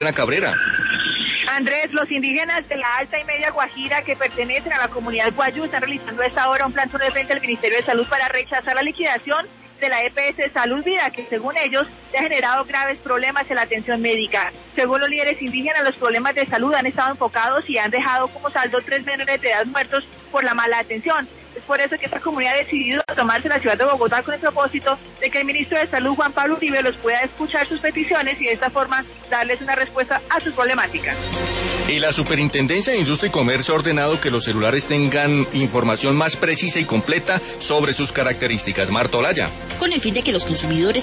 Cabrera. Andrés, los indígenas de la Alta y Media Guajira que pertenecen a la comunidad Guayú están realizando a esta hora un plantón de frente al Ministerio de Salud para rechazar la liquidación de la EPS Salud Vida, que según ellos le ha generado graves problemas en la atención médica. Según los líderes indígenas, los problemas de salud han estado enfocados y han dejado como saldo 3 menores de edad muertos por la mala atención. Es por eso que esta comunidad ha decidido tomarse la ciudad de Bogotá con el propósito de que el ministro de Salud, Juan Pablo Uribe, los pueda escuchar sus peticiones y de esta forma darles una respuesta a sus problemáticas. Y la Superintendencia de Industria y Comercio ha ordenado que los celulares tengan información más precisa y completa sobre sus características. Marta Olaya. Con el fin de que los consumidores